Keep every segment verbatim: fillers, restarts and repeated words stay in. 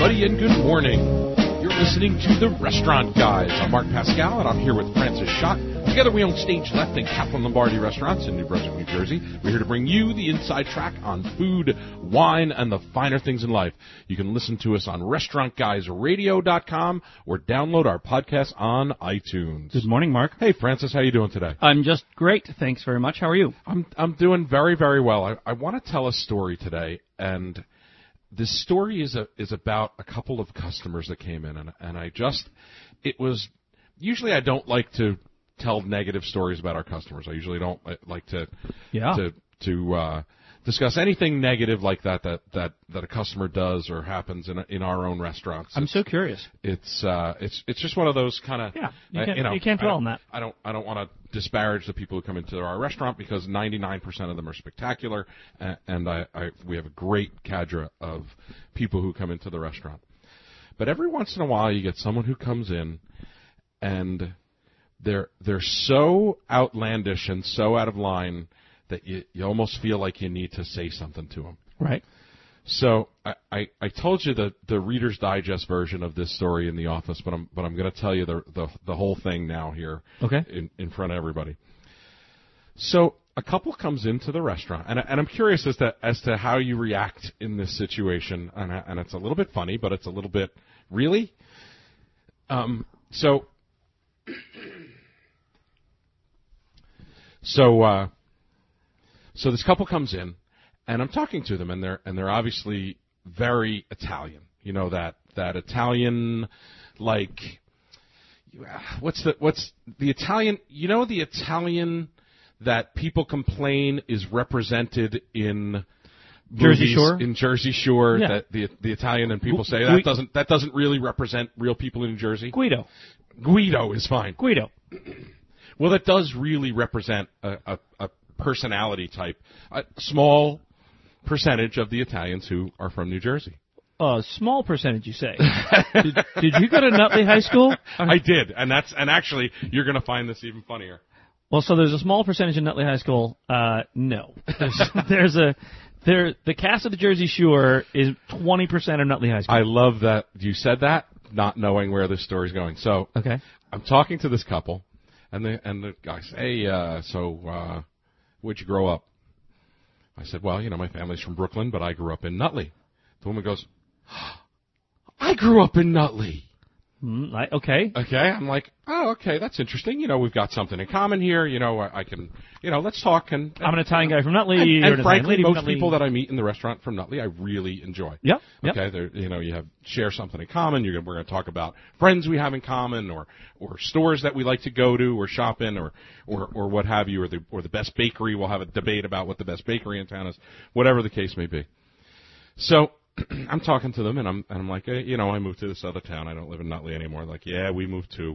everybody, and good morning. You're listening to The Restaurant Guys. I'm Mark Pascal, and I'm here with Francis Schott. Together we own Stage Left and Kaplan Lombardi Restaurants in New Brunswick, New Jersey. We're here to bring you the inside track on food, wine, and the finer things in life. You can listen to us on restaurant guys radio dot com or download our podcast on iTunes. Good morning, Mark. Hey, Francis, how you doing today? I'm just great. Thanks very much. How are you? I'm I'm doing very, very well. I, I want to tell a story today, and this story is a, is about a couple of customers that came in, and, and I just, it was, usually I don't like to tell negative stories about our customers. I usually don't like to, Yeah. to, to, uh, discuss anything negative like that, that, that, that a customer does or happens in, in our own restaurants. I'm It's- so curious. It's, uh, it's, it's just one of those kind of, Yeah, you uh, can't- you know, you can't I dwell don't- on that. I don't, I don't want to disparage the people who come into our restaurant because ninety-nine percent of them are spectacular, and, and I, I, we have a great cadre of people who come into the restaurant. But every once in a while, you get someone who comes in, and they're they're so outlandish and so out of line that you you almost feel like you need to say something to them. Right. So I, I, I told you the, the Reader's Digest version of this story in the office, but I'm but I'm going to tell you the, the the whole thing now here. Okay. In, in front of everybody. So a couple comes into the restaurant, and I- and I'm curious as to as to how you react in this situation, and I, and it's a little bit funny, but it's a little bit really. Um. So. So. Uh, so this couple comes in. And I'm talking to them, and they're and they're obviously very Italian. You know that that Italian, like, what's the what's the Italian? You know the Italian that people complain is represented in Jersey movies, Shore? in Jersey Shore. Yeah. That the the Italian and people say Gui- that doesn't that doesn't really represent real people in New Jersey. Guido. Guido is fine. Guido. Well, that does really represent a, a, a personality type, a small percentage of the Italians who are from New Jersey. A small percentage, you say. did, did you go to Nutley High School? I did, and that's and actually you're going to find this even funnier. Well, so there's a small percentage in Nutley High School. Uh, no. There's, there's a there. The cast of the Jersey Shore is twenty percent of Nutley High School. I love that you said that, not knowing where this story's going. So Okay. I'm talking to this couple, and the and the guy says, "Hey, uh, so uh, where'd you grow up?" I said, "Well, you know, my family's from Brooklyn, but I grew up in Nutley." The woman goes, "I grew up in Nutley." Mm, I, okay. Okay, I'm like, oh, okay, that's interesting. You know, we've got something in common here. You know, I, I can, you know, let's talk. And, and I'm an Italian guy from Nutley. And, you're and an Italian frankly, lady from most Nutley. people that I meet in the restaurant from Nutley, I really enjoy. Yep. Yep. Okay, they're, you know, you have share something in common. You're, we're going to talk about friends we have in common, or or stores that we like to go to or shop in, or or or what have you, or the or the best bakery. We'll have a debate about what the best bakery in town is, whatever the case may be. So I'm talking to them, and I'm and I'm like, hey, you know, I moved to this other town. I don't live in Nutley anymore. Like, yeah, we moved too.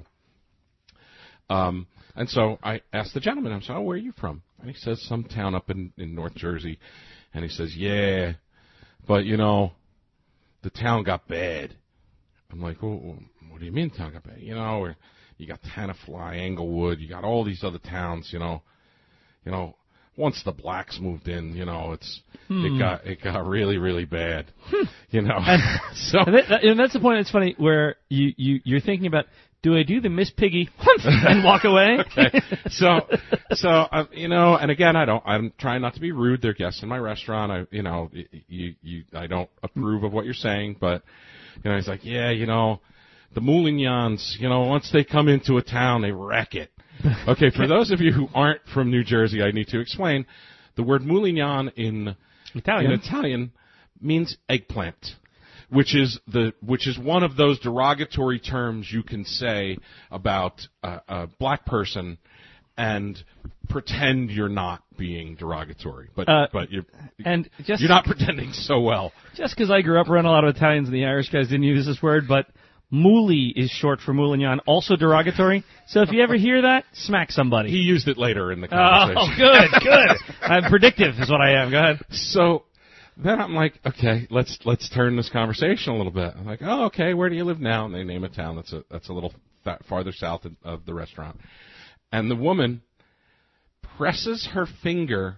Um, and so I asked the gentleman, I'm saying, oh, where are you from? And he says, some town up in, in North Jersey. And he says, yeah, but, you know, the town got bad. I'm like, well, what do you mean town got bad? You know, or you got Tenafly, Englewood, you got all these other towns, you know. You know, once the blacks moved in, you know, it's Hmm. it got it got really, really bad. You know. so And, that, and that's the point. It's funny where you, you, you're thinking about, do I do the Miss Piggy and walk away? Okay. So, so uh, you know, and again, I don't. I'm trying not to be rude. They're guests in my restaurant. I, you know, you, you, I don't approve of what you're saying, but you know, he's like, yeah, you know, the Moulignans, you know, once they come into a town, they wreck it. Okay, for those of you who aren't from New Jersey, I need to explain the word Moulignan in Italian. in Italian means eggplant. Which is the which is one of those derogatory terms you can say about a, a black person and pretend you're not being derogatory, but Uh, but you and just you're not pretending so well. just because I grew up around a lot of Italians and the Irish guys didn't use this word, but Mouli is short for Moulignan, also derogatory. So if you ever hear that, smack somebody. He used it later in the conversation. Oh, good, good. I'm predictive, is what I am. Go ahead. So then I'm like, okay, let's let's turn this conversation a little bit. I'm like, oh, okay, where do you live now? And they name a town that's a that's a little fa- farther south of, of the restaurant. And the woman presses her finger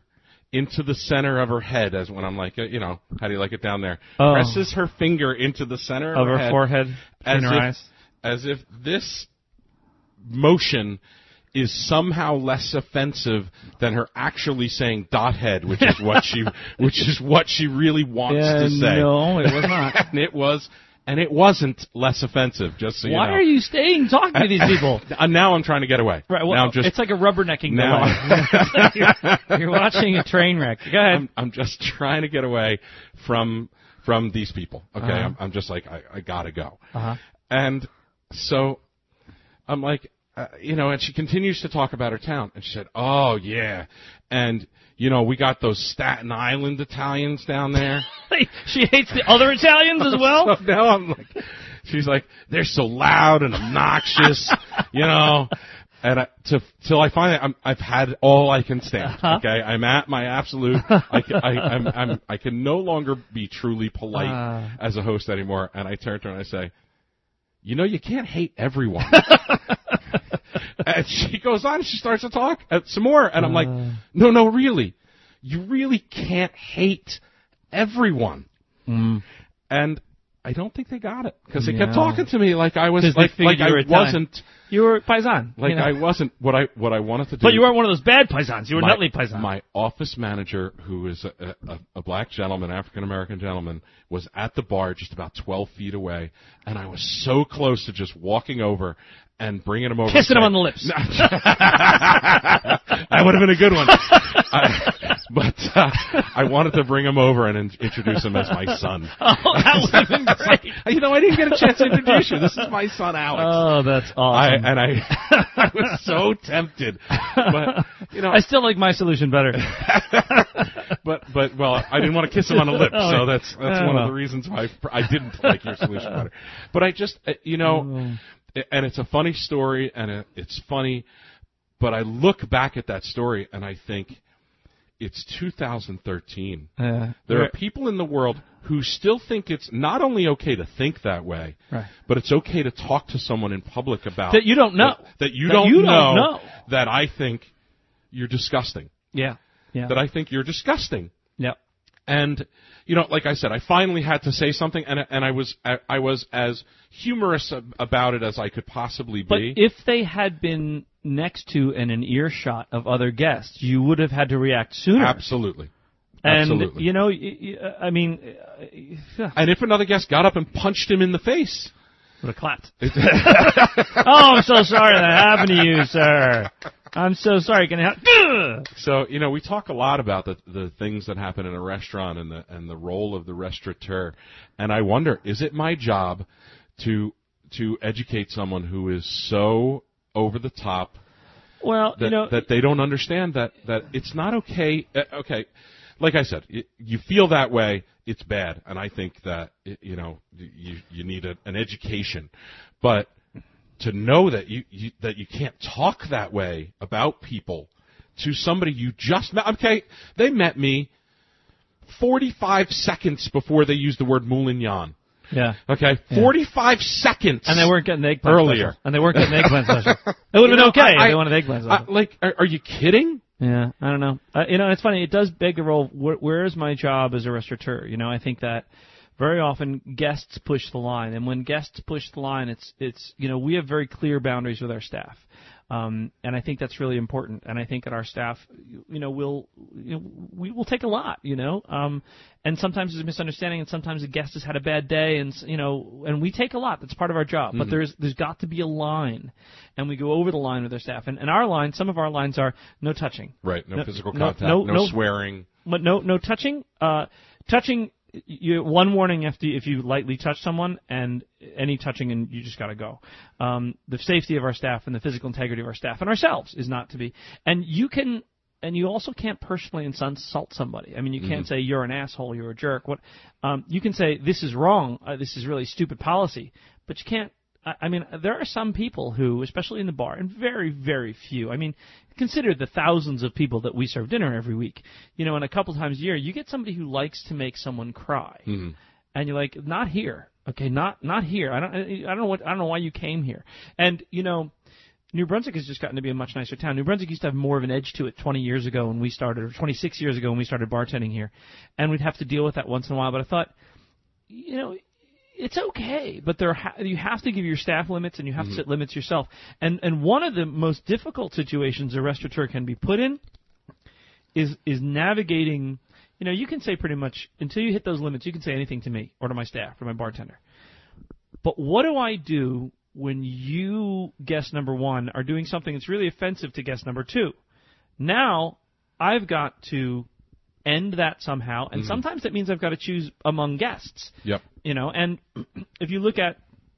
into the center of her head, as when I'm like, uh, you know, how do you like it down there? Oh. Presses her finger into the center of, Of her, her head, forehead, as in her if, eyes. as if this motion is somehow less offensive than her actually saying dot head, which is what she, which is what she really wants Yeah, to say. no, it was not. and it was, and it wasn't less offensive. Just so you Why know. are you staying talking to these people? Uh, now I'm trying to get away. Right. Well, now I'm just, it's like a rubbernecking now delay. you're, you're watching a train wreck. Go ahead. I'm, I'm just trying to get away from from these people. Okay, Uh-huh. I'm, I'm just like I, I gotta go. Uh-huh. And so I'm like, uh, you know, and she continues to talk about her town, and she said, "Oh yeah, and you know, we got those Staten Island Italians down there." She hates the other Italians as well. So now I'm like, she's like, they're so loud and obnoxious, you know. And I, to, till I finally, I'm, I've had all I can stand. Uh-huh. Okay, I'm at my absolute. I can, I, I'm, I'm, I can no longer be truly polite Uh. as a host anymore. And I turn to her and I say, "You know, you can't hate everyone." And she goes on. She starts to talk uh, some more, and I'm like, Uh. "No, no, really, you really can't hate everyone." Mm. And I don't think they got it because they Yeah. kept talking to me like I was 'Cause they like figured like you I were Italian. wasn't You were paisan. like you know. I wasn't what I what I wanted to do. But you weren't one of those bad paisans. You were my, nutty paisan. My office manager, who is a, a, a black gentleman, African American gentleman, was at the bar just about twelve feet away, and I was so close to just walking over and bringing him over, Kissing and him on the lips. That would have been a good one. I, but uh, I wanted to bring him over and in, introduce him as my son. Oh, that would have been great. You know, I didn't get a chance to introduce you. This is my son, Alex. Oh, that's I, awesome. and I, I was so tempted, but you know, I still like my solution better. but but well, I didn't want to kiss him on the lips, Oh, so that's that's oh, one well. of the reasons why I didn't like your solution better. But I just, uh, you know, and it's a funny story, and it, it's funny, but I look back at that story and I think it's two thousand thirteen. Uh, There are right. people in the world who still think it's not only okay to think that way, Right. but it's okay to talk to someone in public about That you don't know. that, that you, That don't, you don't know, know. that I think you're disgusting. Yeah. Yeah. That I think you're disgusting. yeah. And you know, like I said, I finally had to say something, and and I was I, I was as humorous ab- about it as I could possibly But be. if they had been next to and an earshot of other guests, you would have had to react sooner. Absolutely. And, Absolutely. you know, y- y- I mean, uh, And if another guest got up and punched him in the face, would have clapped. Oh, I'm so sorry that happened to you, sir. I'm so sorry. Can I help? so you know, we talk a lot about the the things that happen in a restaurant and the and the role of the restaurateur. And I wonder, is it my job to to educate someone who is so over the top Well, that you know, that they don't understand that that it's not okay. Uh, okay, like I said, y you feel that way, it's bad, and I think that y- you know you you need a, an education, but to know that you, you that you can't talk that way about people to somebody you just met. Okay, they met me forty-five seconds before they used the word moulignon. yeah. Okay, forty-five seconds, And they weren't getting the eggplant Earlier. special. And they weren't getting the eggplant special. It would have You been know, okay I- if they I- wanted the eggplant I, special. like, are, are you kidding? Yeah, I don't know. Uh, you know, it's funny. It does beg the role. Wh- where is my job as a restaurateur? You know, I think that very often guests push the line, and when guests push the line, it's it's you know we have very clear boundaries with our staff, um, and I think that's really important. And I think that our staff, you know, will you know, we will take a lot, you know, um, and sometimes there's a misunderstanding, and sometimes the guest has had a bad day, and you know, and we take a lot. That's part of our job. Mm-hmm. But there's there's got to be a line, and we go over the line with our staff. And, and our line, some of our lines are no touching. Right, no, No- physical no- contact, no- no, no- swearing. But no, no touching. Uh, touching. You, one warning if you, if you lightly touch someone, and any touching, and you just got to go. Um, the safety of our staff and the physical integrity of our staff and ourselves is not to be. And you can, and you also can't personally insult somebody. I mean, you can't say you're an asshole, you're a jerk. What? Um, you can say this is wrong. Uh, this is really stupid policy, but you can't. I I mean, there are some people who, especially in the bar, and very, very few. I mean, consider the thousands of people that we serve dinner every week. You know, and a couple times a year, you get somebody who likes to make someone cry, Mm-hmm. and you're like, not here, okay, not not here. I don't, I don't know what, I don't know why you came here. And you know, New Brunswick has just gotten to be a much nicer town. New Brunswick used to have more of an edge to it twenty years ago when we started, or twenty-six years ago when we started bartending here. And we'd have to deal with that once in a while. But I thought, you know, it's okay, but there ha- you have to give your staff limits and you have mm-hmm. to set limits yourself. And and one of the most difficult situations a restaurateur can be put in is is navigating. You know, you can say pretty much until you hit those limits, you can say anything to me or to my staff or my bartender. But what do I do when you, guest number one, are doing something that's really offensive to guest number two? Now I've got to end that somehow, and mm-hmm. sometimes that means I've got to choose among guests. Yep. You know, and if you look at,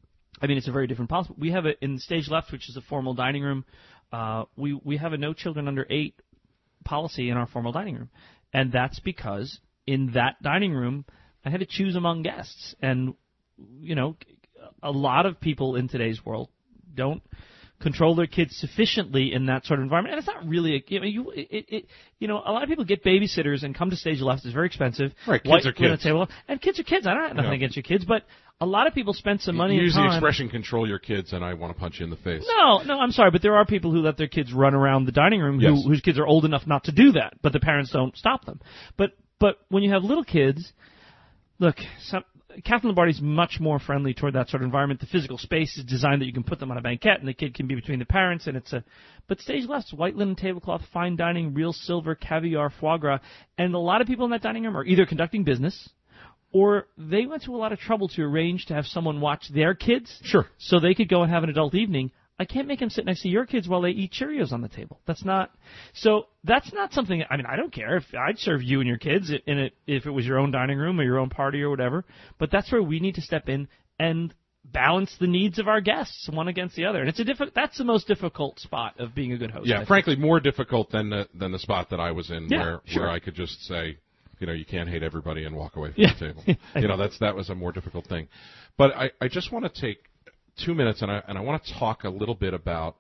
I mean, it's a very different policy. We have it in stage left, which is a formal dining room. Uh, we we have a no children under eight policy in our formal dining room, and that's because in that dining room I had to choose among guests, and you know, a lot of people in today's world don't control their kids sufficiently in that sort of environment. And it's not really a, you know, you, it, it, you know, a lot of people get babysitters and come to stage left. It's very expensive. Right, kids White, are kids. Table, and kids are kids. I don't have nothing yeah. against your kids, but a lot of people spend some money you use and time. the expression control your kids and I want to punch you in the face. No, no, I'm sorry, but there are people who let their kids run around the dining room who, yes. whose kids are old enough not to do that, but the parents don't stop them. But, but when you have little kids, look, some, Kathleen Lombardi's much more friendly toward that sort of environment. The physical space is designed that you can put them on a banquette and the kid can be between the parents, and it's a. But stage left's white linen tablecloth, fine dining, real silver, caviar, foie gras, and a lot of people in that dining room are either conducting business, or they went to a lot of trouble to arrange to have someone watch their kids, sure, so they could go and have an adult evening. I can't make them sit next to your kids while they eat Cheerios on the table. That's not. So that's not something. I mean, I don't care if I'd serve you and your kids in it if it was your own dining room or your own party or whatever. But that's where we need to step in and balance the needs of our guests one against the other. And it's a diffi- That's the most difficult spot of being a good host. Yeah, frankly, more difficult than the, than the spot that I was in, yeah, where sure. where I could just say, you know, you can't hate everybody and walk away from yeah. the table. You know, that's that was a more difficult thing. But I, I just want to take two minutes, and I and I want to talk a little bit about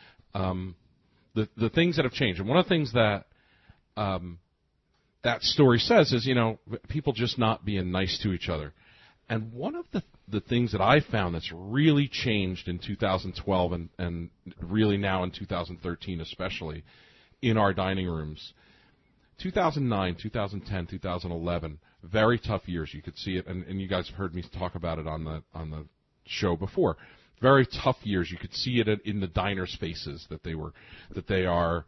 um, the the things that have changed. And one of the things that um, that story says is, you know, people just not being nice to each other. And one of the the things that I found that's really changed in two thousand twelve and and really now in two thousand thirteen, especially in our dining rooms, two thousand nine, two thousand ten, two thousand eleven, very tough years. You could see it, and, and you guys have heard me talk about it on the on the show before. Very tough years. You could see it in the diners' faces that they were, that they are,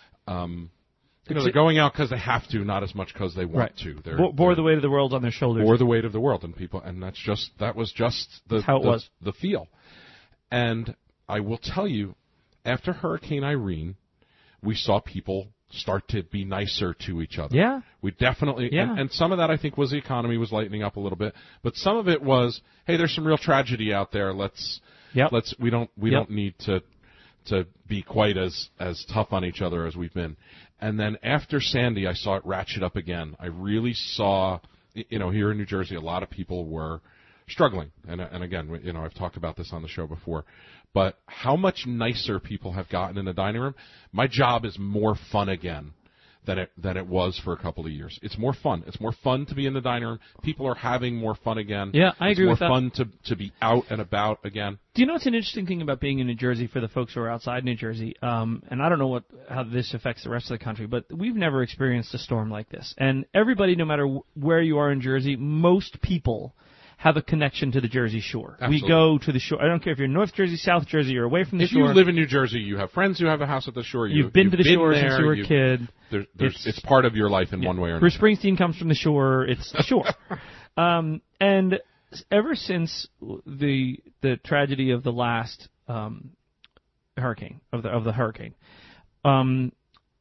um, you know, they're going out because they have to, not as much because they want right. to. They're, bore bore they're, the weight of the world on their shoulders. Bore the weight of the world, and people, and that's just that was just the how it the, was the feel. And I will tell you, after Hurricane Irene, we saw people start to be nicer to each other. Yeah. We definitely, yeah. and, and some of that I think was the economy was lightening up a little bit, but some of it was, hey, there's some real tragedy out there. Let's, yep. let's, we don't, we yep. don't need to, to be quite as, as tough on each other as we've been. And then after Sandy, I saw it ratchet up again. I really saw, you know, here in New Jersey, a lot of people were struggling. And, and again, you know, I've talked about this on the show before. But how much nicer people have gotten in the dining room. My job is more fun again than it than it was for a couple of years. It's more fun. It's more fun to be in the dining room. People are having more fun again. Yeah, I agree with that. It's more fun to, to be out and about again. Do you know what's an interesting thing about being in New Jersey for the folks who are outside New Jersey? Um, and I don't know what how this affects the rest of the country, but we've never experienced a storm like this. And everybody, no matter where you are in Jersey, most people have a connection to the Jersey Shore. Absolutely. We go to the shore. I don't care if you're in North Jersey, South Jersey, you're away from the if shore. If you live in New Jersey, you have friends who have a house at the shore. You, you've been you've to the been shore there, since you were a kid. There, there's, it's, it's part of your life in yeah, one way or Bruce another. Bruce Springsteen comes from the shore. It's the shore. um, and ever since the the tragedy of the last um, hurricane, of the of the hurricane, um,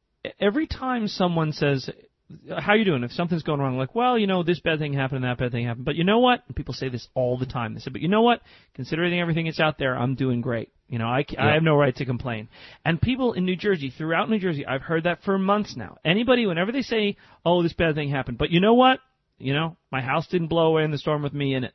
every time someone says, how you doing? If something's going wrong, like, well, you know, this bad thing happened and that bad thing happened. But you know what? And people say this all the time. They say, but you know what? Considering everything that's out there, I'm doing great. You know, I, yeah. I have no right to complain. And people in New Jersey, throughout New Jersey, I've heard that for months now. Anybody, whenever they say, oh, this bad thing happened, but you know what? You know, my house didn't blow away in the storm with me in it.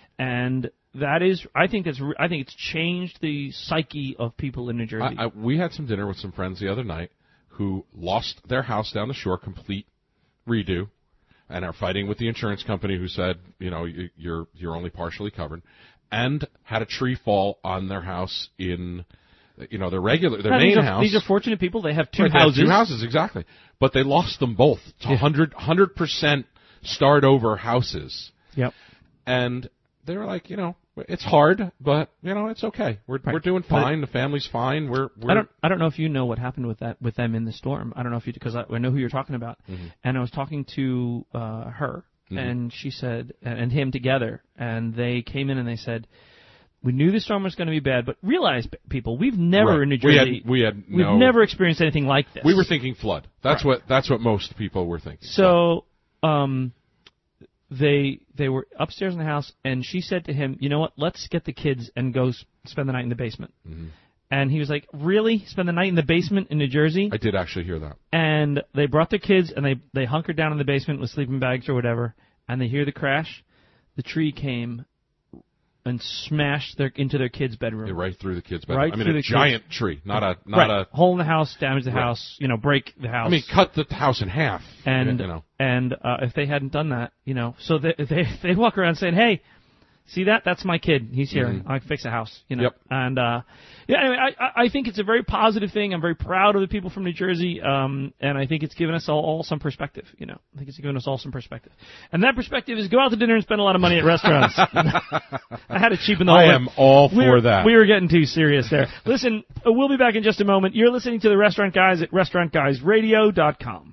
And that is, I think that's, I think it's changed the psyche of people in New Jersey. I, I, we had some dinner with some friends the other night who lost their house down the shore, complete redo, and are fighting with the insurance company who said, you know, you're you're only partially covered, and had a tree fall on their house in you know, their regular, their No, main these are, house. These are fortunate people. They have two Right, they have houses. two houses, exactly. But they lost them both to Yeah. one hundred percent start over houses. Yep. And they were like, you know, it's hard, but you know, it's okay. We're Right. we're doing But fine. The family's fine. We're we're I don't. I don't know if you know what happened with that with them in the storm. I don't know if you because I, I know who you're talking about. Mm-hmm. And I was talking to uh, her, Mm-hmm. and she said, and him together, and they came in and they said, we knew the storm was going to be bad, but realize, people, we've never Right. in New We had- Jersey, we had we've no- never experienced anything like this. we were thinking flood. That's Right. what that's what most people were thinking. So, um, they they were upstairs in the house, and she said to him, "You know what? Let's get the kids and go s- spend the night in the basement." Mm-hmm. And he was like, "Really? Spend the night in the basement in New Jersey?" I did actually hear that. And they brought their kids, and they they hunkered down in the basement with sleeping bags or whatever. And they hear the crash. The tree came and smashed their into their kids' bedroom. Yeah, right through the kids' bedroom. Right I mean, through a the kids' giant tree, not a not right. a. hole in the house, damage the Right. house, you know, break the house. I mean, cut the house in half. and you know. and uh, if they hadn't done that, you know, so they they they walk around saying, "Hey, see that? That's my kid. He's here. Mhm. I can fix a house." You know, Yep. and uh, yeah, anyway, I I I think it's a very positive thing. I'm very proud of the people from New Jersey, um, and I think it's given us all, all some perspective. You know, I think it's given us all some perspective, and that perspective is go out to dinner and spend a lot of money at restaurants. I had to cheapen the whole I way. am all for we were, that. We were getting too serious there. Listen, uh, we'll be back in just a moment. You're listening to the Restaurant Guys at restaurant guys radio dot com.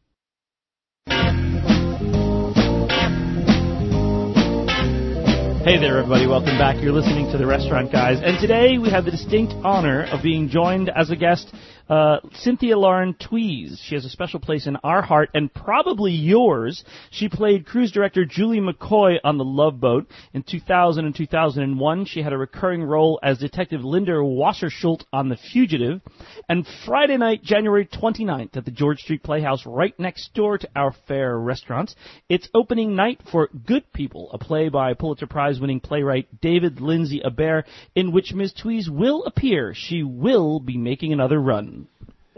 Hey there, everybody. Welcome back. You're listening to the Restaurant Guys. And today we have the distinct honor of being joined as a guest, uh, Cynthia Lauren Tweez. She has a special place in our heart and probably yours. She played cruise director Julie McCoy on The Love Boat. In two thousand and two thousand one, she had a recurring role as Detective Linda Wasserschult on The Fugitive. And Friday night, January twenty-ninth, at the George Street Playhouse right next door to our fair restaurants, it's opening night for Good People, a play by Pulitzer Prize-winning playwright David Lindsay Abaire, in which Miz Tweez will appear. She will be making another run.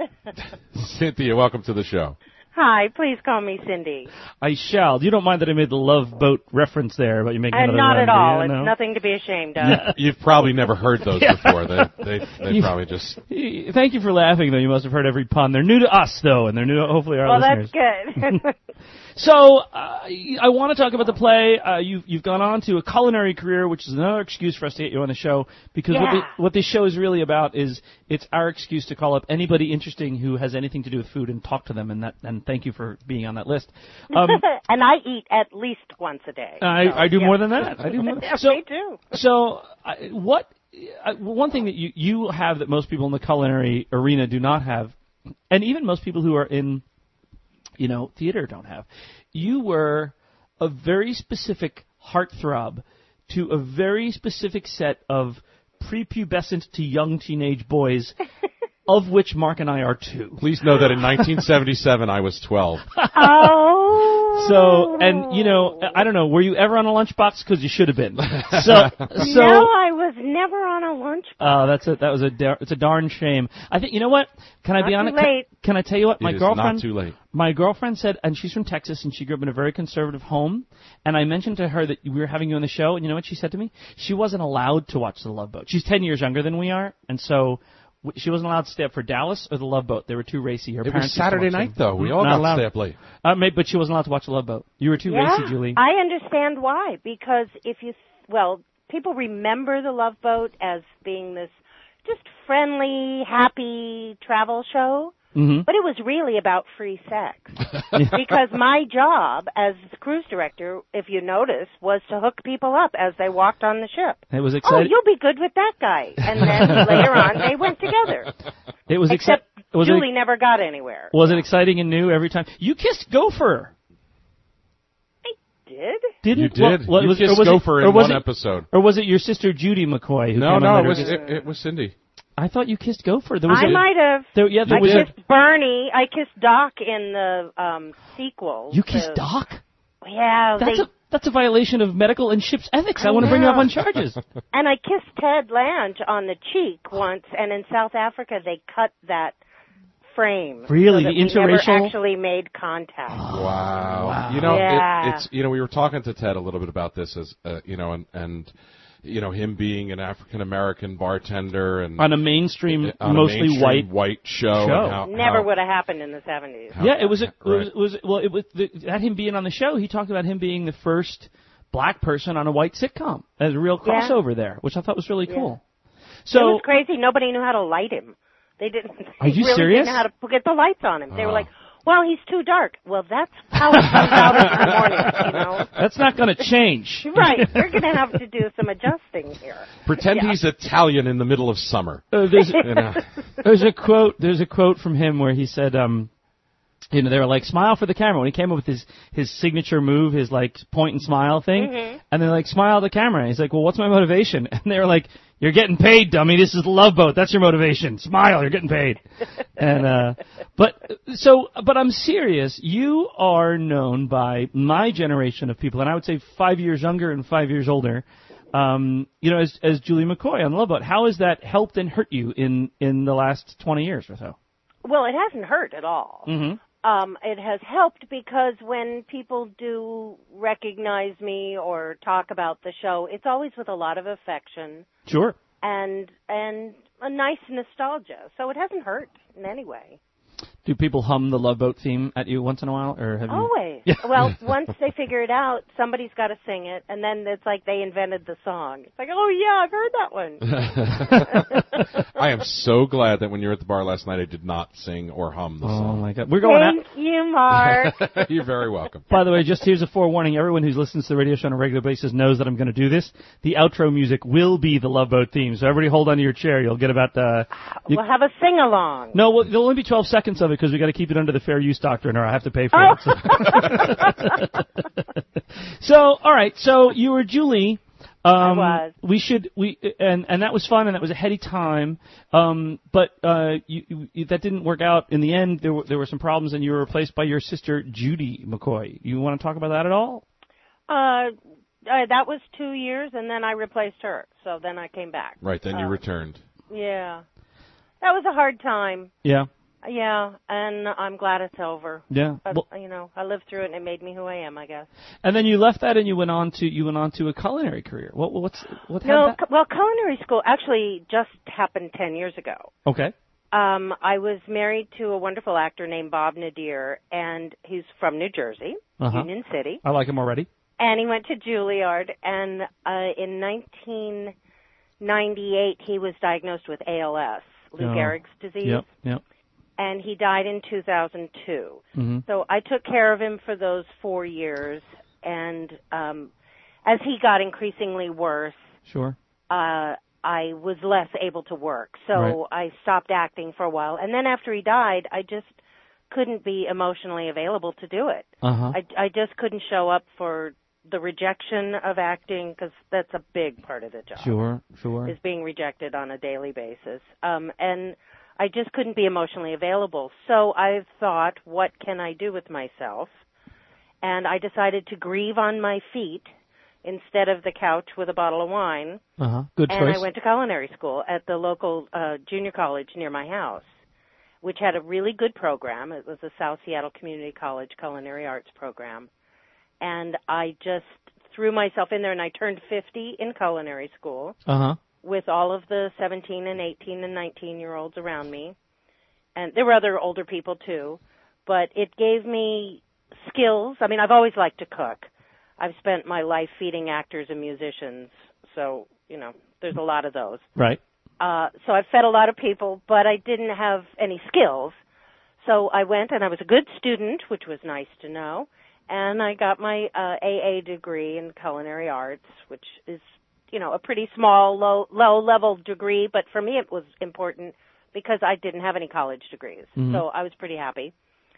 Cynthia, welcome to the show. Hi, please call me Cindy. I shall. You don't mind that I made the Love Boat reference there, but you make Uh, another not run, at do all. you? It's No? nothing to be ashamed of. You've probably never heard those before. They they, they You- probably just. Thank you for laughing, though. You must have heard every pun. They're new to us, though, and they're new to hopefully our Well, listeners. that's good. So, uh, I want to talk about the play. Uh, you've, you've gone on to a culinary career, which is another excuse for us to get you on the show, because what, Yeah. the, what this show is really about is it's our excuse to call up anybody interesting who has anything to do with food and talk to them, and that and thank you for being on that list. Um, and I eat at least once a day. I, so, I do yeah. more than that. I do more. Yeah, so, me too. So, I, what? Uh, one thing that you you have that most people in the culinary arena do not have, and even most people who are in, you know, theater don't have. You were a very specific heartthrob to a very specific set of prepubescent to young teenage boys, of which Mark and I are two. Please know that in nineteen seventy-seven I was twelve. Oh. So, and you know, I don't know, were you ever on a lunchbox? Because you should have been. So, so. No, I was never on a lunch. Oh, that's a that was a dar- it's a darn shame. I think you know what? Can I Not be too honest? late. Can, can I tell you what my It is girlfriend? not too late. My girlfriend said, and she's from Texas, and she grew up in a very conservative home. And I mentioned to her that we were having you on the show, and you know what she said to me? She wasn't allowed to watch The Love Boat. She's ten years younger than we are, and so w- she wasn't allowed to stay up for Dallas or The Love Boat. They were too racy. Her It was parents used to Saturday watch night, them. though. We Mm, all not got allowed. to stay up late. Uh, may- but she wasn't allowed to watch The Love Boat. You were too Yeah, racy, Julie. I understand why. Because if you, well, people remember The Love Boat as being this just friendly, happy travel show. Mm-hmm. But it was really about free sex. Because my job as cruise director, if you notice, was to hook people up as they walked on the ship. It was Oh, exciting. you'll be good with that guy. And then later on, they went together. It was Except exci- was Julie it, never got anywhere. was it exciting and new every time? You kissed Gopher. I did? Didn't You did. What, you was, kissed or was Gopher it, or in was one it, episode. Or was it your sister Judy McCoy? Who No, came no, on it later? was it, it was Cindy. I thought you kissed Gopher. There was I a, might have. There, yeah, there I was a, kissed Bernie. I kissed Doc in the um, sequel. You kissed the, Doc? Yeah. That's they, a that's a violation of medical and ship's ethics. I, I want to bring you up know. on charges. and I kissed Ted Lange on the cheek once, and in South Africa they cut that frame. Really? so that The we never interracial? actually made contact. Wow. Wow. You know, Yeah. it, it's you know we were talking to Ted a little bit about this as uh, you know, and and you know, him being an African American bartender and on a mainstream, on mostly a mainstream white white show. show. And how, Never how, would have happened in the seventies. Yeah, it was. A, Right. it was, it was well. It was the, that him being on the show. He talked about him being the first black person on a white sitcom. There's a real Yeah. crossover there, which I thought was really Yeah. cool. It So was crazy. Nobody knew how to light him. They didn't. Are you really serious? Didn't know how to get the lights on him. They were Oh. like, "Well, he's too dark." Well, that's how it comes out in the morning. You know. that's not going to change. Right. We're going to have to do some adjusting here. Pretend Yeah. he's Italian in the middle of summer. Uh, there's, You know. there's a quote. There's a quote from him where he said, um, you know, they were like, smile for the camera. When he came up with his, his signature move, his like point and smile thing, Mhm. and they're like, smile at the camera. He's like, well, what's my motivation? And they were like, you're getting paid, dummy. This is the Love Boat. That's your motivation. Smile. You're getting paid. And, uh, but, so, but I'm serious. You are known by my generation of people, and I would say five years younger and five years older, um, you know, as, as Julie McCoy on the Love Boat. How has that helped and hurt you in, in the last twenty years or so? Well, it hasn't hurt at all. Mm-hmm. Um, it has helped because when people do recognize me or talk about the show, it's always with a lot of affection Sure. and and a nice nostalgia. So it hasn't hurt in any way. Do people hum the Love Boat theme at you once in a while, or have you? Always. Yeah. Well, once they figure it out, somebody's got to sing it, and then it's like they invented the song. It's like, oh yeah, I've heard that one. I am so glad that when you were at the bar last night, I did not sing or hum the Oh song. my God, we're going out. Thank you, Mark. You're very welcome. By the way, just here's a forewarning. Everyone who listens to the radio show on a regular basis knows that I'm going to do this. The outro music will be the Love Boat theme, so everybody hold on to your chair. You'll get about uh you, We'll have a sing along. no, well, there'll only be twelve seconds of it because we got to keep it under the fair use doctrine, or I have to pay for Oh. it. So. So, all right. So you were Julie. Um, I was. We should we and and that was fun and that was a heady time. Um, but uh, you, you, that didn't work out in the end. There were there were some problems, and you were replaced by your sister Judy McCoy. You want to talk about that at all? Uh, uh, that was two years, and then I replaced her. So then I came back. Right, then you Uh, returned. Yeah. That was a hard time. Yeah. Yeah, and I'm glad it's over. Yeah. But, Well, you know, I lived through it, and it made me who I am, I guess. and then you left that, and you went on to you went on to a culinary career. What what's what had No, that? cu- well, culinary school actually just happened ten years ago. Okay. Um, I was married to a wonderful actor named Bob Nadir, and he's from New Jersey, Uh-huh. Union City. I like him already. And he went to Juilliard, and uh, in nineteen ninety-eight, he was diagnosed with A L S, Lou Oh. Gehrig's disease. Yep. Yep. And he died in two thousand two. Mm-hmm. So I took care of him for those four years, and um, as he got increasingly worse, Sure. uh, I was less able to work. So Right. I stopped acting for a while. And then after he died, I just couldn't be emotionally available to do it. Uh huh. I, I just couldn't show up for the rejection of acting, because that's a big part of the job. Sure. Sure. Is being rejected on a daily basis. Um, and I just couldn't be emotionally available. So I thought, what can I do with myself? And I decided to grieve on my feet instead of the couch with a bottle of wine. Uh huh. Good And choice. I went to culinary school at the local uh, junior college near my house, which had a really good program. It was the South Seattle Community College Culinary Arts Program. And I just threw myself in there, and I turned fifty in culinary school Uh huh. with all of the seventeen and eighteen and nineteen-year-olds around me. And there were other older people, too. But it gave me skills. I mean, I've always liked to cook. I've spent my life feeding actors and musicians. So, you know, there's a lot of those. Right. Uh, so I fed a lot of people, but I didn't have any skills. So I went, and I was a good student, which was nice to know. And I got my uh, A A degree in culinary arts, which is, you know, a pretty small, low, low-level degree. But for me, it was important because I didn't have any college degrees. Mm-hmm. So I was pretty happy.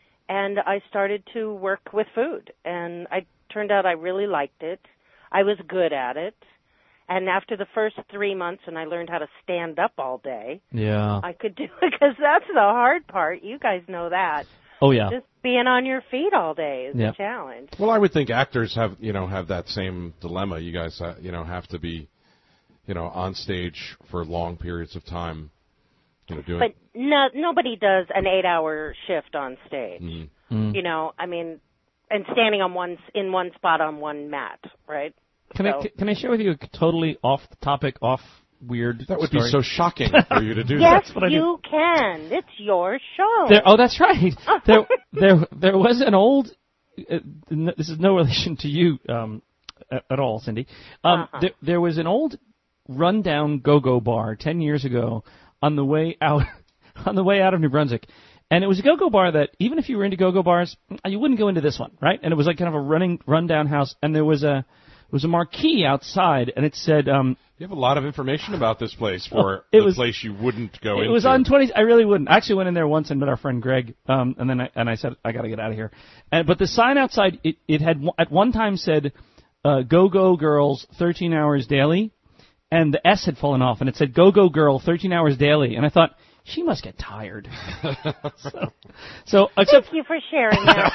And I started to work with food. And I turned out I really liked it. I was good at it. And after the first three months, and I learned how to stand up all day, Yeah. I could do it, because that's the hard part. You guys know that. Oh yeah. Just being on your feet all day is Yep. a challenge. Well, I would think actors have, you know, have that same dilemma. You guys, uh, you know, have to be, you know, on stage for long periods of time, you know, doing. But no, nobody does an eight-hour shift on stage. Mm. Mm. You know, I mean, and standing on one in one spot on one mat, right? Can so. I can I share with you a totally off topic, off weird? That would story? be so shocking for you to do Yes, that. what I you can. It's your show. There, oh, that's right. There, there, there was an old. Uh, n- this is no relation to you um, at, at all, Cindy. Um, Uh-huh. there, there was an old rundown go-go bar ten years ago on the way out on the way out of New Brunswick, and it was a go-go bar that even if you were into go-go bars, you wouldn't go into this one, right? And it was like kind of a running rundown house, and there was a there was a marquee outside, and it said. Um, You have a lot of information about this place for Oh, it the was- place you wouldn't go It into. was on twenty. I really wouldn't. I actually went in there once and met our friend Greg, um, and then I, and I said I got to get out of here. And but the sign outside it, it had one- at one time said uh, "Go Go Girls thirteen hours daily," and the S had fallen off, and it said "Go Go Girl thirteen hours daily." And I thought she must get tired. so, so except Thank you for sharing that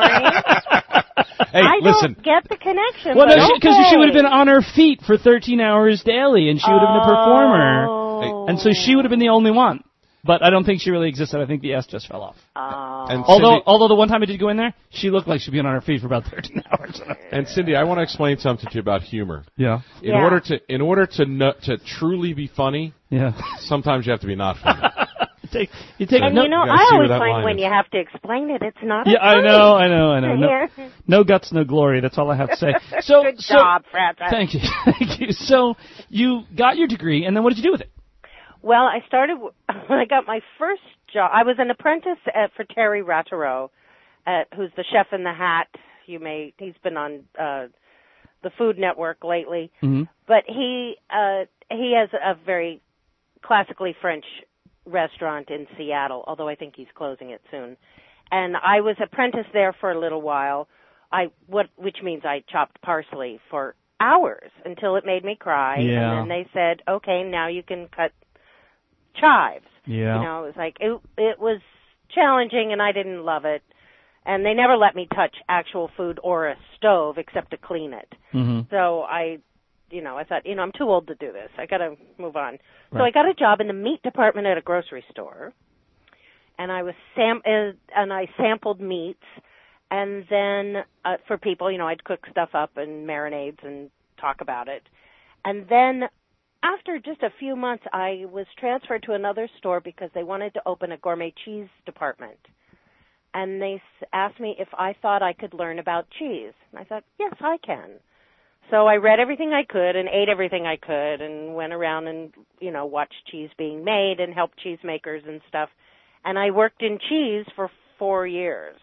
story. Hey, I listen. don't get the connection. well, but no, because she, okay. she would have been on her feet for thirteen hours daily, and she would have been a performer, Oh. and so she would have been the only one. But I don't think she really existed. I think the S just fell off. Oh. And Although, Cindy, although the one time I did go in there, she looked like she'd been on her feet for about thirteen hours. and Cindy, I want to explain something to you about humor. Yeah. In Yeah. order to in order to no, to truly be funny, Yeah. sometimes you have to be not funny. you take, you take And no, you know, you gotta I see where always that find line when is. you have to explain it, it's not. yeah, as I funny. know, I know, I know. No, Yeah. no guts, no glory. That's all I have to say. So, Good so, job, Fred. thank you, thank you. So, you got your degree, and then what did you do with it? Well, I started when I got my first job. I was an apprentice at, for Terry Rattero, at, who's the chef in the Hat. You may he's been on uh, the Food Network lately, Mm-hmm. but he uh, he has a very classically French restaurant in Seattle. Although I think he's closing it soon. And I was apprentice there for a little while. I what which means I chopped parsley for hours until it made me cry. Yeah. And then they said, "Okay, now you can cut chives." Yeah. You know, it was like it it was challenging and I didn't love it. And they never let me touch actual food or a stove except to clean it. Mm-hmm. So I, you know, I thought, you know, I'm too old to do this. I got to move on. So Right. I got a job in the meat department at a grocery store. And I was sam uh, and I sampled meats, and then uh, for people, you know, I'd cook stuff up and marinades and talk about it. And then after just a few months, I was transferred to another store because they wanted to open a gourmet cheese department. And they s- asked me if I thought I could learn about cheese. And I thought, yes, I can. So I read everything I could and ate everything I could and went around and, you know, watched cheese being made and helped cheesemakers and stuff. And I worked in cheese for four years,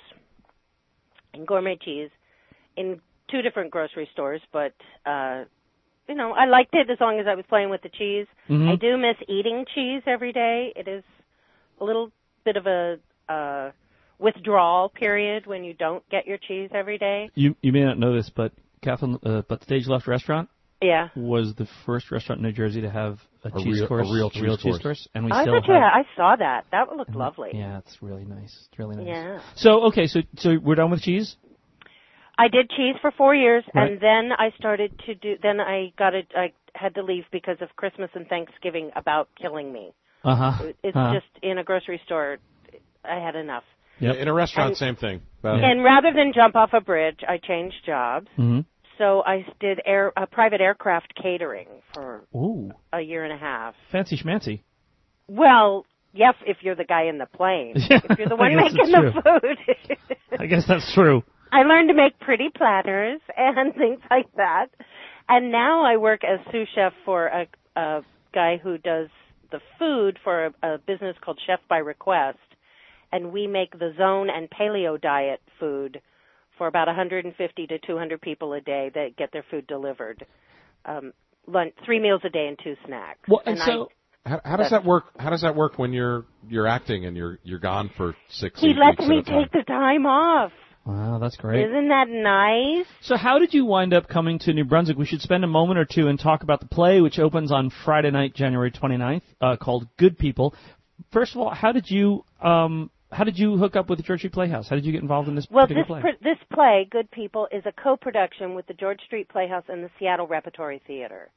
in gourmet cheese, in two different grocery stores. But, uh, you know, I liked it as long as I was playing with the cheese. Mhm. I do miss eating cheese every day. It is a little bit of a uh, withdrawal period when you don't get your cheese every day. You you may not know this, but Catherine, uh, but Stage Left Restaurant Yeah. was the first restaurant in New Jersey to have a, A cheese real- a course, real cheese cheese course. course, and we I still bet you. have. I saw that. That looked lovely. Yeah, it's really nice. It's really nice. Yeah. So okay, so so we're done with cheese. I did cheese for four years, Right. and then I started to do. Then I got it. I had to leave because of Christmas and Thanksgiving about killing me. Uh huh. It's uh-huh. just in a grocery store. I had enough. Yep. In a restaurant, And- same thing. About- And rather than jump off a bridge, I changed jobs. Mm-hmm. So I did air uh, private aircraft catering for Ooh, a year and a half. fancy schmancy. Well, yes, if you're the guy in the plane. Yeah, If you're the I one guess making it's the food. I guess that's true. I learned to make pretty platters and things like that. And now I work as sous chef for a, a guy who does the food for a, a business called Chef by Request. And we make the zone and paleo diet food for about one hundred fifty to two hundred people a day that get their food delivered. Um, lunch, three meals a day and two snacks. Well, and I- so How, how does that work? How does that work when you're you're acting and you're you're gone for six? he eight lets weeks me at a time? take the time off. wow, that's great. Isn't that nice? So how did you wind up coming to New Brunswick? We should spend a moment or two and talk about the play, which opens on Friday night, January twenty-ninth, uh, called Good People. First of all, how did you um, how did you hook up with the George Street Playhouse? How did you get involved in this Well, particular this play? pr- this play, Good People, is a co-production with the George Street Playhouse and the Seattle Repertory Theater.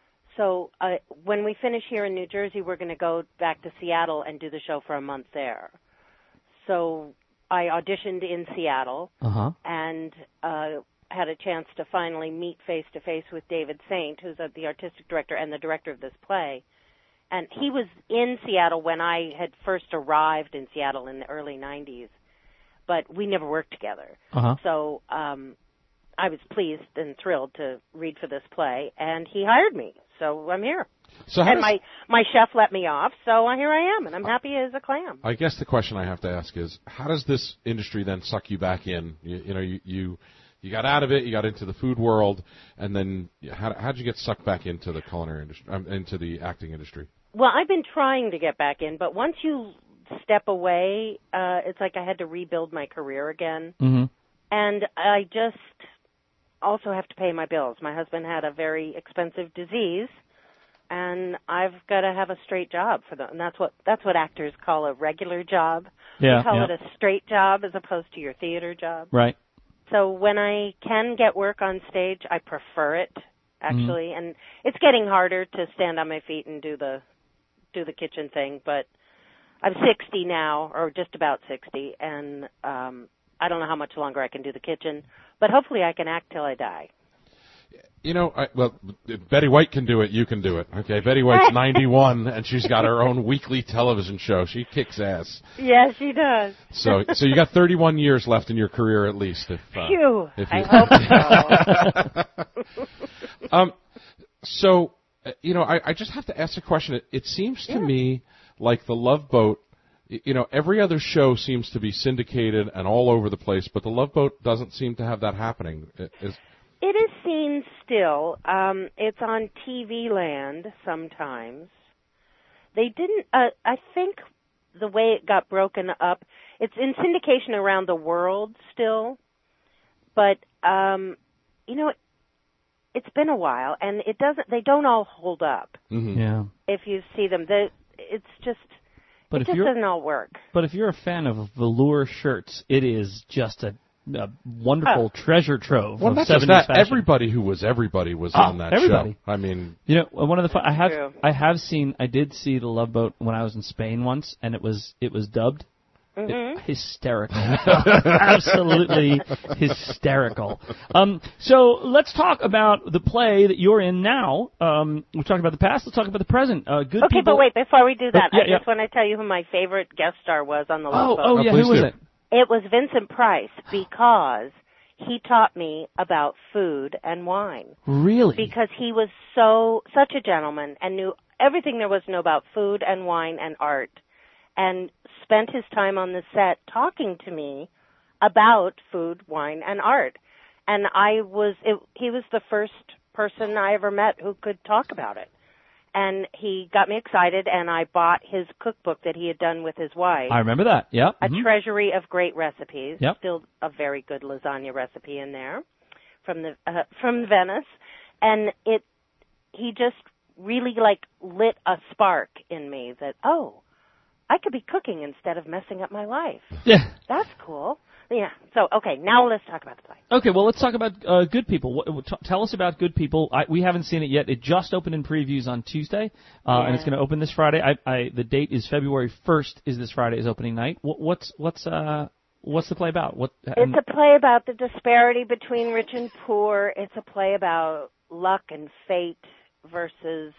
So uh, when we finish here in New Jersey, we're going to go back to Seattle and do the show for a month there. So I auditioned in Seattle, Uh huh. and uh, had a chance to finally meet face-to-face with David Saint, who's uh, the artistic director and the director of this play. And he was in Seattle when I had first arrived in Seattle in the early nineties, but we never worked together. Uh-huh. So um, I was pleased and thrilled to read for this play, and he hired me, so I'm here. So and does, my, my chef let me off, so here I am, and I'm happy as a clam. I guess the question I have to ask is, how does this industry then suck you back in? You, you know, you, you you got out of it, you got into the food world, and then how how'd you get sucked back into the culinary industry, um, into the acting industry? Well, I've been trying to get back in, but once you step away, uh, it's like I had to rebuild my career again. Mm-hmm. And I just also have to pay my bills. My husband had a very expensive disease, and I've got to have a straight job for them. And that's what that's what actors call a regular job. Yeah, we call yeah. it a straight job as opposed to your theater job. Right. So when I can get work on stage, I prefer it, actually. Mm-hmm. And it's getting harder to stand on my feet and do the do the kitchen thing, but I'm sixty now, or just about sixty, and um, I don't know how much longer I can do the kitchen, but hopefully I can act till I die. You know, I, well, if Betty White can do it, you can do it. Okay, Betty White's ninety-one, and she's got her own weekly television show. She kicks ass. Yes, she does. So, so you got thirty-one years left in your career at least. If, uh, Phew, if I hope so. um, so, uh, you know, I, I just have to ask a question. It, it seems to Yeah. me like The Love Boat, y- you know, every other show seems to be syndicated and all over the place, but The Love Boat doesn't seem to have that happening. It, is, It is seen still. Um, it's on T V Land sometimes. They didn't, uh, I think the way it got broken up, it's in syndication around the world still, but, um, you know, it's been a while, and it doesn't, they don't all hold up mm-hmm. Yeah. if you see them. The, it's just, But it if just you're doesn't all work. but if you're a fan of velour shirts, it is just a, a wonderful Oh. treasure trove Well, of not just seventies that. fashion. Everybody who was everybody was Oh, on that everybody. show. I mean, You know, one of the fun, I have True. I have seen I did see The Love Boat when I was in Spain once, and it was it was dubbed. hmm It- hysterical, absolutely hysterical. Um, so let's talk about the play that you're in now. Um, we talked about the past. Let's talk about the present. Uh, good Okay, people. but wait, before we do that, Oh, yeah, I yeah. just want to tell you who my favorite guest star was on The Love Oh, Boat. oh yeah, please who was do. it? It was Vincent Price, because he taught me about food and wine. Really? Because he was so such a gentleman and knew everything there was to know about food and wine and art, and spent his time on the set talking to me about food, wine, and art. And I was it, he was the first person I ever met who could talk about it. And he got me excited, and I bought his cookbook that he had done with his wife. I remember that. Yeah. A mhm. treasury of great recipes. Yep. Still a very good lasagna recipe in there from the uh, from Venice, and it he just really like lit a spark in me that oh, I could be cooking instead of messing up my life. Yeah. That's cool. Yeah. So okay, now let's talk about the play. Okay, well, let's talk about uh, Good People. What, what, t- tell us about Good People. I, we haven't seen it yet. It just opened in previews on Tuesday, uh, Yeah. and it's going to open this Friday. I, I, the date is February first. Is this Friday? Is opening night? What, what's what's uh what's the play about? What? It's a play about the disparity between rich and poor. It's a play about luck and fate versus,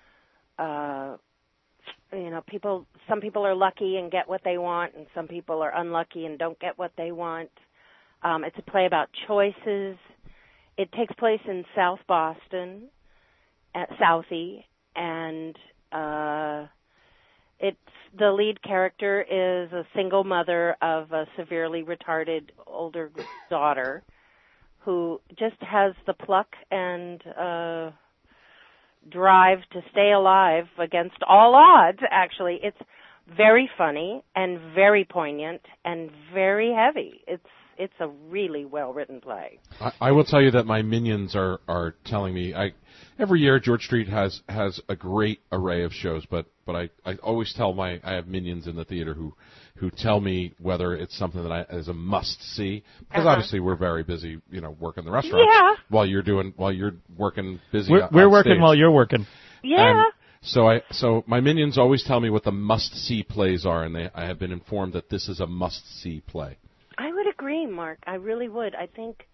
uh, you know, people. Some people are lucky and get what they want, and some people are unlucky and don't get what they want. Um, it's a play about choices. It takes place in South Boston, at Southie, and uh, it's the lead character is a single mother of a severely retarded older daughter who just has the pluck and uh, drive to stay alive against all odds. Actually, it's very funny and very poignant and very heavy. It's it's a really well written play. I, I will tell you that my minions are, are telling me I every year George Street has, has a great array of shows, but, but I, I always tell my I have minions in the theater who, who tell me whether it's something that I is a must see, because Uh-huh. obviously we're very busy, you know, working the restaurants Yeah. while you're doing while you're working busy. We're, on we're working stage. while you're working. Yeah. And so I so my minions always tell me what the must see plays are, and they I have been informed that this is a must see play. I would agree, Mark. I really would. I think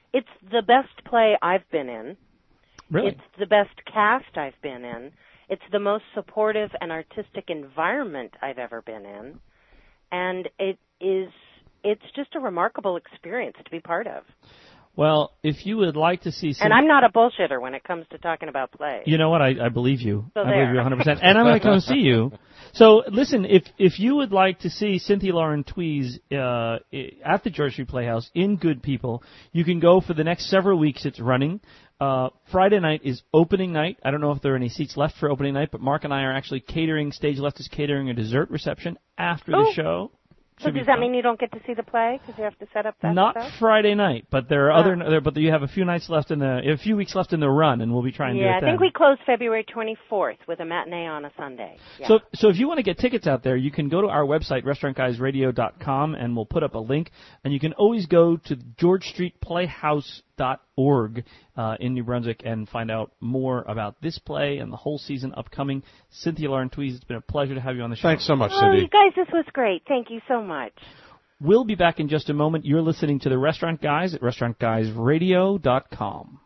it's the best play I've been in. Really? It's the best cast I've been in. It's the most supportive and artistic environment I've ever been in. And it is, it's just a remarkable experience to be part of. Well, if you would like to see... Some... And I'm not a bullshitter when it comes to talking about plays. You know what? I, I believe you. So I there. believe you one hundred percent. And I'm going to come see you. So, listen, if if you would like to see Cynthia Lauren Tweez uh, at the George Street Playhouse in Good People, you can go for the next several weeks. It's running. Uh, Friday night is opening night. I don't know if there are any seats left for opening night, but Mark and I are actually catering, Stage Left is catering a dessert reception after Ooh. the show. So Should does be that fun. mean you don't get to see the play because you have to set up that Not stuff? Friday night, but there are Oh. other. There, but you have a few nights left in the, a few weeks left in the run, and we'll be trying to do it Yeah, I then. think we close February twenty-fourth with a matinee on a Sunday. Yeah. So, so if you want to get tickets out there, you can go to our website, restaurant guys radio dot com, and we'll put up a link. And you can always go to george street playhouse dot org uh, in New Brunswick and find out more about this play and the whole season upcoming. Cynthia Lauren Tweez, it's been a pleasure to have you on the show. Thanks so much, Oh, Cindy. you guys, this was great. Thank you so much. We'll be back in just a moment. You're listening to the Restaurant Guys at restaurant guys radio dot com.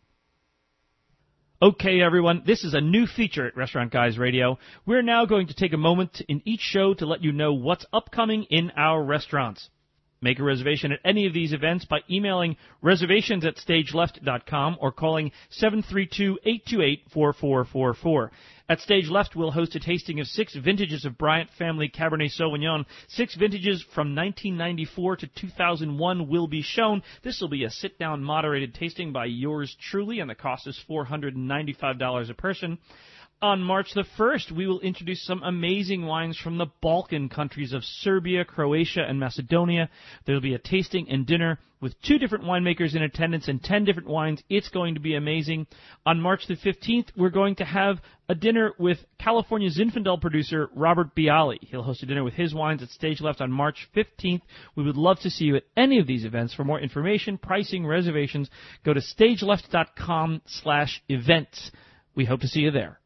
Okay, everyone, this is a new feature at Restaurant Guys Radio. We're now going to take a moment in each show to let you know what's upcoming in our restaurants. Make a reservation at any of these events by emailing reservations at stage left dot com or calling seven three two, eight two eight, four four four four. At Stage Left, we'll host a tasting of six vintages of Bryant Family Cabernet Sauvignon. Six vintages from nineteen ninety-four to two thousand one will be shown. This will be a sit-down moderated tasting by yours truly, and the cost is four hundred ninety-five dollars a person. On March the first, we will introduce some amazing wines from the Balkan countries of Serbia, Croatia, and Macedonia. There will be a tasting and dinner with two different winemakers in attendance and ten different wines. It's going to be amazing. On March the fifteenth, we're going to have a dinner with California Zinfandel producer Robert Bialy. He'll host a dinner with his wines at Stage Left on March fifteenth. We would love to see you at any of these events. For more information, pricing, reservations, go to stage left dot com slash events. We hope to see you there.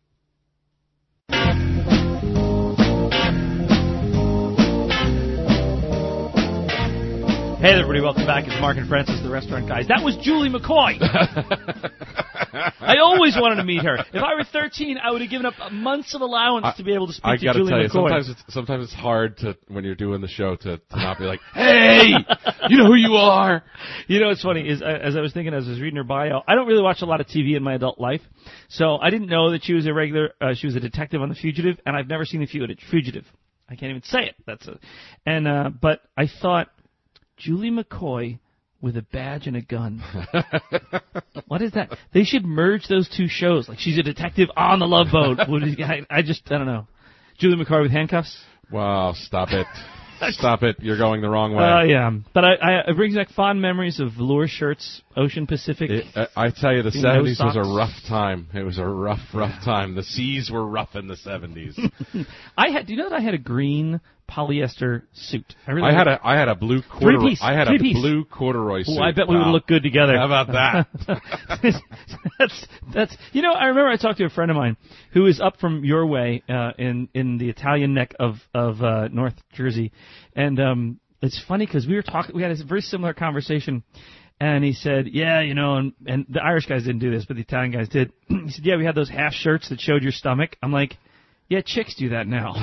Hey, everybody, welcome back. It's Mark and Francis, the Restaurant Guys. That was Julie McCoy. I always wanted to meet her. If I were thirteen, I would have given up months of allowance I, to be able to speak I to gotta Julie tell you, McCoy. sometimes it's, sometimes it's hard to, when you're doing the show, to, to not be like, hey, you know who you are. You know what's funny is, uh, as I was thinking, as I was reading her bio, I don't really watch a lot of T V in my adult life, so I didn't know that she was a regular, uh, she was a detective on The Fugitive, and I've never seen The Fugitive. I can't even say it. That's a, and uh, but I thought, Julie McCoy with a badge and a gun. What is that? They should merge those two shows. Like, she's a detective on the Love Boat. I, I just, I don't know. Julie McCoy with handcuffs? Wow, stop it. Stop it. You're going the wrong way. Uh, yeah. But I, I, it brings back fond memories of velour shirts, Ocean Pacific. It, uh, I tell you, the No seventies was socks. a rough time. It was a rough, rough time. The seas were rough in the seventies. I had, do you know that I had a green polyester suit? I, really I had a, I had a blue corduroy. Three-piece. I had a Three-piece. blue corduroy suit. Oh, I bet we Wow. would look good together. How about that? that's that's. You know, I remember I talked to a friend of mine who is up from your way uh, in in the Italian neck of of uh, North Jersey, and um, it's funny because we were talking. We had a very similar conversation, and he said, "Yeah, you know," and and the Irish guys didn't do this, but the Italian guys did. He said, "Yeah, we had those half shirts that showed your stomach." I'm like, "Yeah, chicks do that now."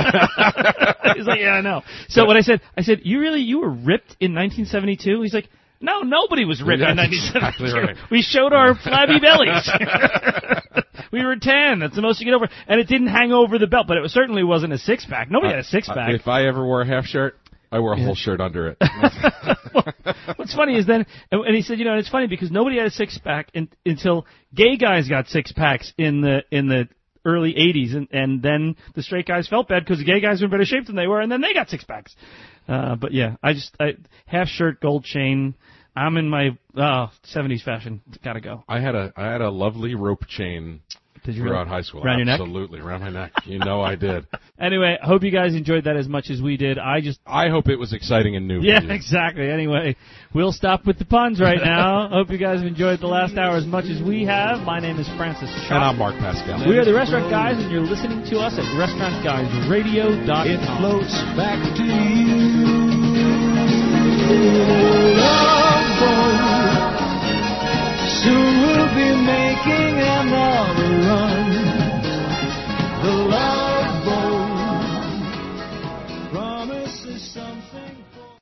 He's like, "Yeah, I know." So when I said, I said, "You really, you were ripped in nineteen seventy-two?" He's like, "No, nobody was ripped That's in nineteen seventy-two. exactly right. We showed our flabby bellies. We were tan. That's the most you get over. And it didn't hang over the belt, but it certainly wasn't a six-pack. Nobody had a six-pack. Uh, if I ever wore a half shirt, I wore a whole shirt under it. What's funny is then, and and he said, you know, and it's funny because nobody had a six-pack in, until gay guys got six-packs in the in the early eighties, and, and then the straight guys felt bad because the gay guys were in better shape than they were, and then they got six-packs. Uh, but yeah, I just, I, half shirt, gold chain. I'm in my uh, seventies fashion. Gotta go. I had a I had a lovely rope chain Did you throughout really? high school. Around your neck? Absolutely, around my neck. You know I did. Anyway, I hope you guys enjoyed that as much as we did. I just I hope it was exciting and new. Yeah, for you. exactly. Anyway, we'll stop with the puns right now. Hope you guys have enjoyed the last hour as much as we have. My name is Francis Shaw. And I'm Mark Pascal. We are the Restaurant Guys, and you're listening to us at restaurant guys radio dot com. It floats back to you. Love boat. Soon we'll be making another run. The love boat promises something.